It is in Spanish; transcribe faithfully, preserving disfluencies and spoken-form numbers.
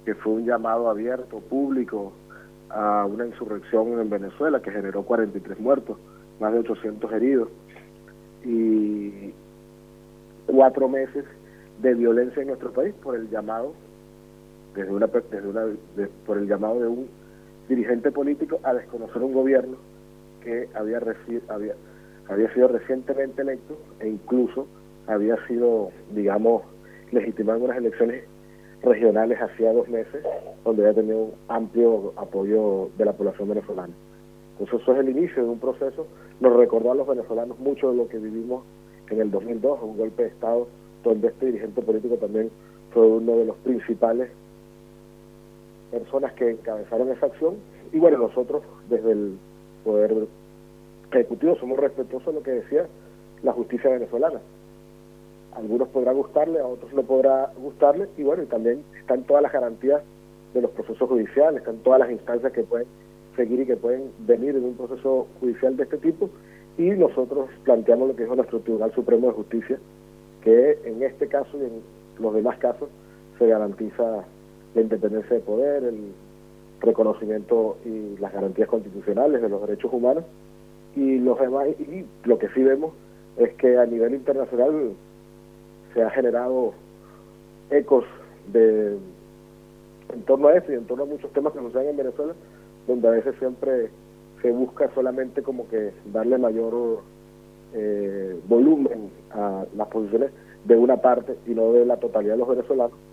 que fue un llamado abierto, público, a una insurrección en Venezuela que generó cuarenta y tres muertos, más de ochocientos heridos, y cuatro meses de violencia en nuestro país por el llamado, desde una, desde una de, por el llamado de un dirigente político a desconocer un gobierno que había, reci, había, había sido recientemente electo e incluso había sido, digamos, legitimado en unas elecciones regionales hacía dos meses, donde había tenido un amplio apoyo de la población venezolana. Entonces eso es el inicio de un proceso. Nos recordó a los venezolanos mucho de lo que vivimos en el dos mil dos, un golpe de Estado donde este dirigente político también fue uno de los principales personas que encabezaron esa acción. Y bueno, nosotros desde el Poder Ejecutivo somos respetuosos de lo que decía la justicia venezolana. A algunos podrá gustarle, a otros no podrá gustarle, y bueno, y también están todas las garantías de los procesos judiciales, están todas las instancias que pueden seguir y que pueden venir en un proceso judicial de este tipo, y nosotros planteamos lo que dijo nuestro Tribunal Supremo de Justicia, que en este caso y en los demás casos se garantiza la independencia de poder, el reconocimiento y las garantías constitucionales de los derechos humanos, y los demás, y lo que sí vemos es que a nivel internacional se ha generado ecos de en torno a eso y en torno a muchos temas que suceden en Venezuela, donde a veces siempre se busca solamente como que darle mayor eh, volumen a las posiciones de una parte y no de la totalidad de los venezolanos,